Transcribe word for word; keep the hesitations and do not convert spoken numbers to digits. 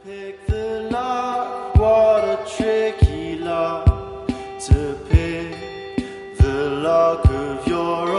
Pick the lock, what a tricky lock to pick. The lock of your